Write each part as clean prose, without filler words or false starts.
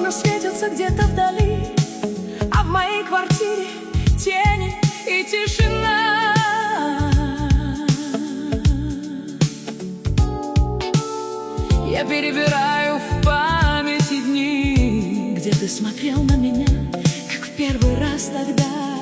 Окна светятся где-то вдали, а в моей квартире тени и тишина. Я перебираю в памяти дни, где ты смотрел на меня, как в первый раз тогда.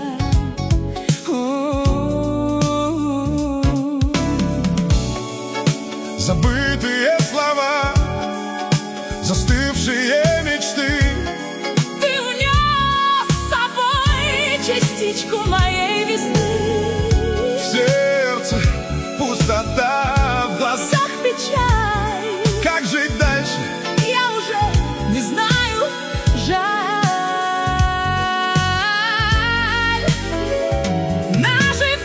Забытые слова, застывшие мечты. Ты унес с собой частичку моей весны. В сердце пустота, в глазах печаль. Как жить дальше? Я уже не знаю, жаль. Наши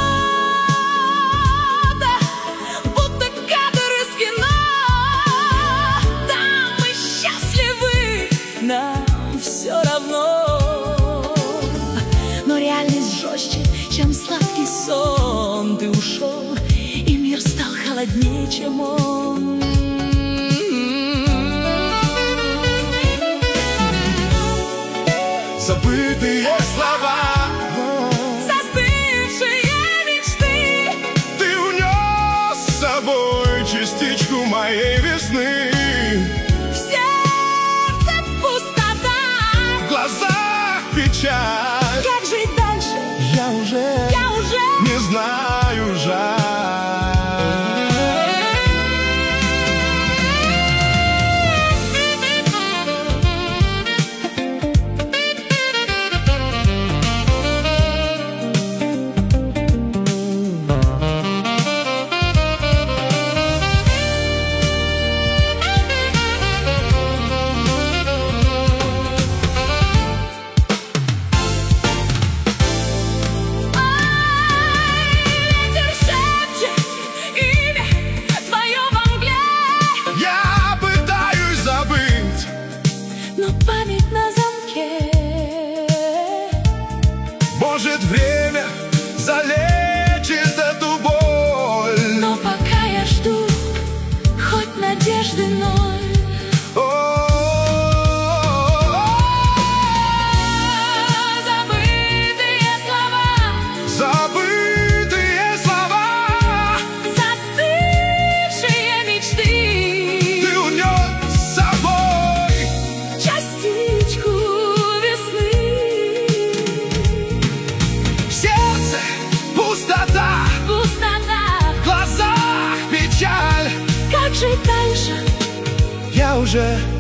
фото, будто кадр из кино. Там мы счастливы, нам все равно. Но реальность жестче, чем сладкий сон. Ты ушел, и мир стал холоднее, чем он. Забытые слова, застывшие мечты. ты унес с собой частичку моей весны. В сердце пустота, В глазах печаль. как жить дальше? Я уже не знаю, жаль. Память на замке. Может, время залечит эту боль. Но пока я жду, хоть надежды ноль. Забытые слова, застывшие мечты. Ты унес с собой частичку весны. в сердце пустота, В в глазах печаль. как жить дальше? Я уже